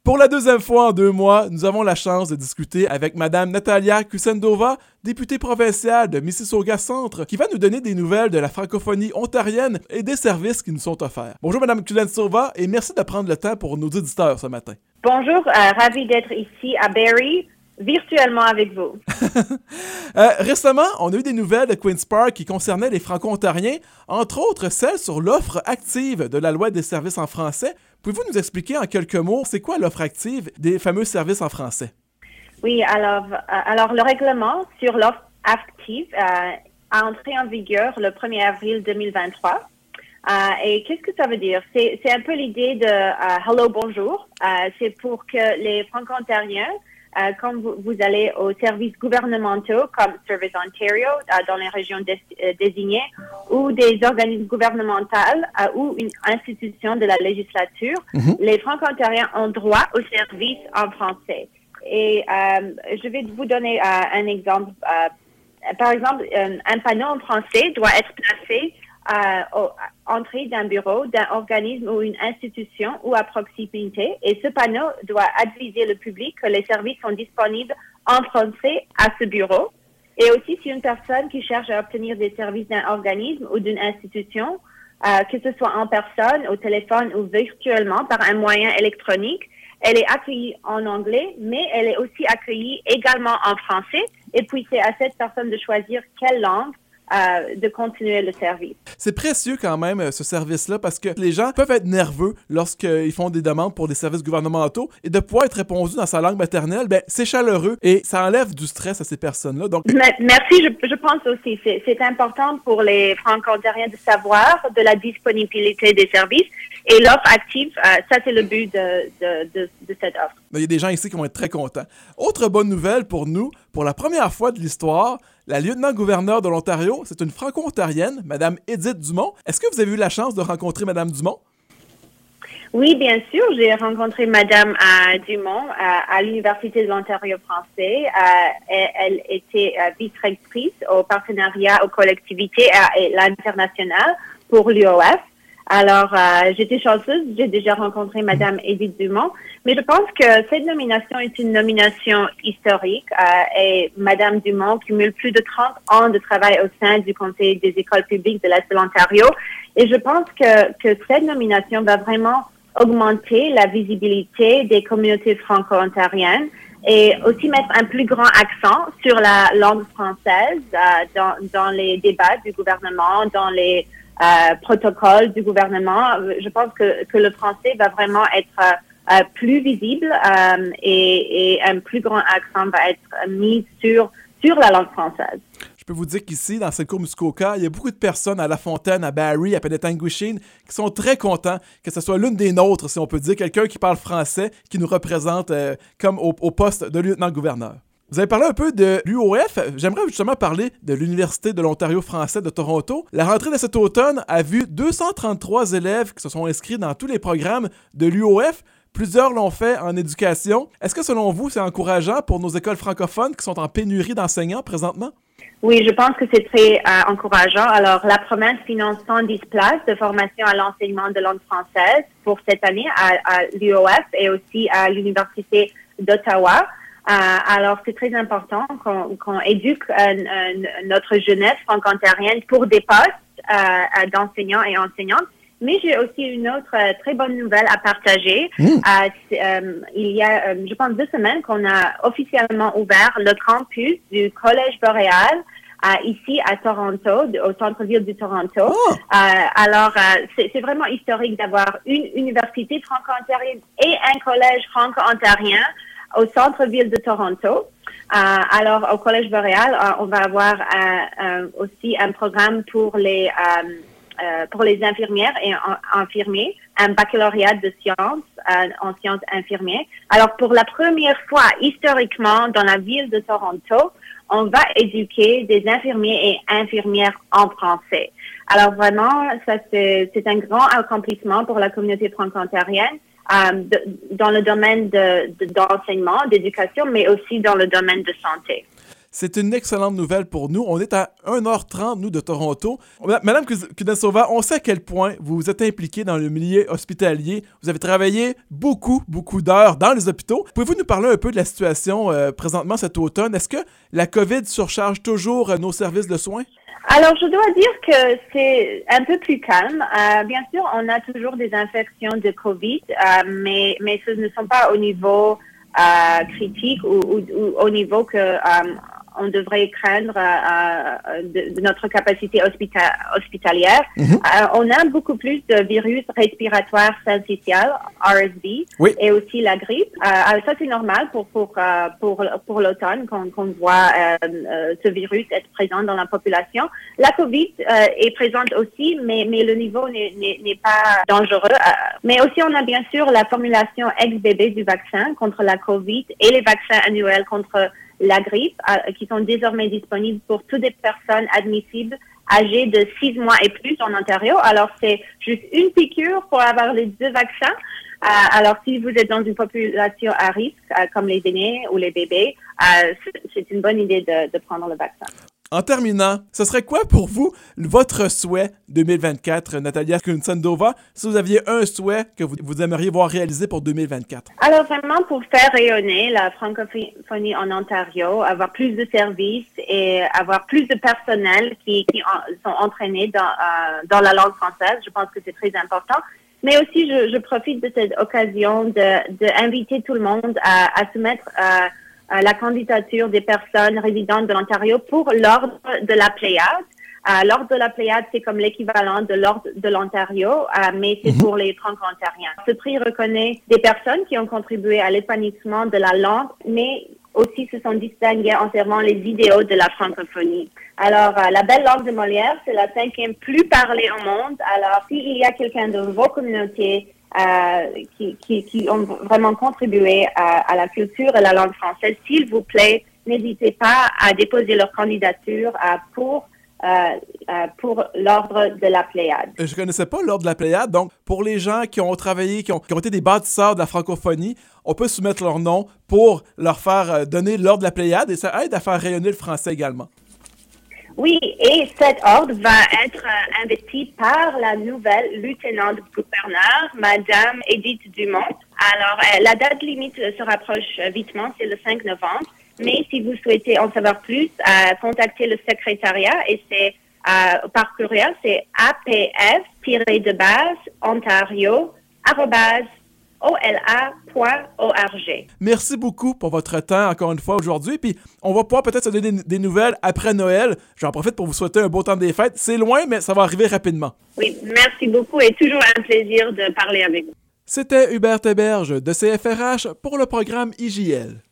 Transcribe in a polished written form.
Pour la deuxième fois en 2 mois, nous avons la chance de discuter avec Madame Natalia Kusendova, députée provinciale de Mississauga-Centre, qui va nous donner des nouvelles de la francophonie ontarienne et des services qui nous sont offerts. Bonjour Madame Kusendova et merci de prendre le temps pour nos auditeurs ce matin. Bonjour, ravi d'être ici à Barrie, virtuellement avec vous. Récemment, on a eu des nouvelles de Queen's Park qui concernaient les Franco-ontariens, entre autres celles sur l'offre active de la loi des services en français. Pouvez-vous nous expliquer en quelques mots, c'est quoi l'offre active des fameux services en français? Oui, alors le règlement sur l'offre active a entré en vigueur le 1er avril 2023. Et qu'est-ce que ça veut dire? C'est un peu l'idée de hello, bonjour. C'est pour que les Franco-ontariens, quand vous allez aux services gouvernementaux comme Service Ontario dans les régions désignées ou des organismes gouvernementaux ou une institution de la législature, les Franco-ontariens ont droit aux services en français. Et je vais vous donner un exemple. Par exemple, un panneau en français doit être placé à l'entrée d'un bureau, d'un organisme ou une institution ou à proximité. Et ce panneau doit aviser le public que les services sont disponibles en français à ce bureau. Et aussi, si une personne qui cherche à obtenir des services d'un organisme ou d'une institution, que ce soit en personne, au téléphone ou virtuellement par un moyen électronique, elle est accueillie en anglais, mais elle est aussi accueillie également en français. Et puis, c'est à cette personne de choisir quelle langue de continuer le service. C'est précieux quand même, ce service-là, parce que les gens peuvent être nerveux lorsqu'ils font des demandes pour des services gouvernementaux et de pouvoir être répondu dans sa langue maternelle, ben c'est chaleureux et ça enlève du stress à ces personnes-là. Donc... Merci, je pense aussi. C'est important pour les Franco-ontariens de savoir de la disponibilité des services et l'offre active, ça c'est le but de cette offre. Il y a des gens ici qui vont être très contents. Autre bonne nouvelle pour nous, pour la première fois de l'histoire, la lieutenant-gouverneure de l'Ontario, c'est une franco-ontarienne, Mme Édith Dumont. Est-ce que vous avez eu la chance de rencontrer Mme Dumont? Oui, bien sûr. J'ai rencontré Mme Dumont à l'Université de l'Ontario français. Elle était vice-rectrice au partenariat aux collectivités et l'international pour l'UOF. Alors, j'étais chanceuse, j'ai déjà rencontré Mme Édith Dumont, mais je pense que cette nomination est une nomination historique et Mme Dumont cumule plus de 30 ans de travail au sein du Conseil des écoles publiques de l'Est de l'Ontario et je pense que cette nomination va vraiment augmenter la visibilité des communautés franco-ontariennes et aussi mettre un plus grand accent sur la langue française dans les débats du gouvernement, dans les protocole du gouvernement. Je pense que le français va vraiment être plus visible et un plus grand accent va être mis sur la langue française. Je peux vous dire qu'ici, dans cette cour Muskoka, il y a beaucoup de personnes à La Fontaine, à Barrie, à Penetanguishene, qui sont très contents que ce soit l'une des nôtres, si on peut dire, quelqu'un qui parle français, qui nous représente comme au poste de lieutenant-gouverneur. Vous avez parlé un peu de l'UOF. J'aimerais justement parler de l'Université de l'Ontario français de Toronto. La rentrée de cet automne a vu 233 élèves qui se sont inscrits dans tous les programmes de l'UOF. Plusieurs l'ont fait en éducation. Est-ce que selon vous, c'est encourageant pour nos écoles francophones qui sont en pénurie d'enseignants présentement? Oui, je pense que c'est très encourageant. Alors, la province finance 110 places de formation à l'enseignement de langue française pour cette année à l'UOF et aussi à l'Université d'Ottawa. Alors, c'est très important qu'on éduque notre jeunesse franco-ontarienne pour des postes d'enseignants et enseignantes. Mais j'ai aussi une autre très bonne nouvelle à partager. Il y a, je pense, 2 semaines qu'on a officiellement ouvert le campus du Collège Boréal ici à Toronto, au centre-ville de Toronto. Alors, c'est vraiment historique d'avoir une université franco-ontarienne et un collège franco-ontarien au centre-ville de Toronto. Alors, au Collège Boréal, on va avoir aussi un programme pour les infirmières et infirmiers, un baccalauréat de sciences en sciences infirmières. Alors, pour la première fois historiquement dans la ville de Toronto, on va éduquer des infirmiers et infirmières en français. Alors, vraiment, ça c'est un grand accomplissement pour la communauté franco-ontarienne. Dans le domaine d'enseignement, d'éducation, mais aussi dans le domaine de santé. C'est une excellente nouvelle pour nous. On est à 1h30, nous, de Toronto. Madame Kuznetsova, on sait à quel point vous vous êtes impliquée dans le milieu hospitalier. Vous avez travaillé beaucoup d'heures dans les hôpitaux. Pouvez-vous nous parler un peu de la situation présentement cet automne? Est-ce que la COVID surcharge toujours nos services de soins? Alors, je dois dire que c'est un peu plus calme. Bien sûr, on a toujours des infections de COVID, mais ce ne sont pas au niveau critique ou au niveau que on devrait craindre de notre capacité hospitalière. On a beaucoup plus de virus respiratoires syncytiales, RSV, oui, et aussi la grippe. Ça, c'est normal pour l'automne qu'on voit ce virus être présent dans la population. La COVID est présente aussi, mais le niveau n'est pas dangereux. Mais aussi, on a bien sûr la formulation ex-bébé du vaccin contre la COVID et les vaccins annuels contre la grippe, qui sont désormais disponibles pour toutes les personnes admissibles âgées de 6 mois et plus en Ontario. Alors, c'est juste une piqûre pour avoir les 2 vaccins. Alors, si vous êtes dans une population à risque, comme les aînés ou les bébés, c'est une bonne idée de prendre le vaccin. En terminant, ce serait quoi pour vous votre souhait 2024, Natalia Kuznetsova, si vous aviez un souhait que vous aimeriez voir réalisé pour 2024? Alors vraiment pour faire rayonner la francophonie en Ontario, avoir plus de services et avoir plus de personnel qui sont entraînés dans la langue française, je pense que c'est très important. Mais aussi, je profite de cette occasion de inviter tout le monde à soumettre la candidature des personnes résidentes de l'Ontario pour l'Ordre de la Pléiade. L'Ordre de la Pléiade, c'est comme l'équivalent de l'Ordre de l'Ontario, mais c'est pour les Franco-Ontariens. Ce prix reconnaît des personnes qui ont contribué à l'épanouissement de la langue, mais aussi se sont distinguées en servant les idéaux de la francophonie. Alors, la belle langue de Molière, c'est la 5e plus parlée au monde. Alors, s'il y a quelqu'un de vos communautés qui ont vraiment contribué à la culture et la langue française, s'il vous plaît, n'hésitez pas à déposer leur candidature pour l'Ordre de la Pléiade. Je connaissais pas l'Ordre de la Pléiade, donc pour les gens qui ont travaillé, qui ont été des bâtisseurs de la francophonie, on peut soumettre leur nom pour leur faire donner l'Ordre de la Pléiade et ça aide à faire rayonner le français également. Oui, et cet ordre va être investi par la nouvelle lieutenant-gouverneur, Madame Edith Dumont. Alors, la date limite se rapproche vitement, c'est le 5 novembre. Mais si vous souhaitez en savoir plus, contactez le secrétariat et c'est par courriel, c'est apf-ontario@ola.org. Merci beaucoup pour votre temps encore une fois aujourd'hui. Puis on va pouvoir peut-être se donner des nouvelles après Noël. J'en profite pour vous souhaiter un beau temps des fêtes. C'est loin, mais ça va arriver rapidement. Oui, merci beaucoup et toujours un plaisir de parler avec vous. C'était Hubert Héberge de CFRH pour le programme IJL.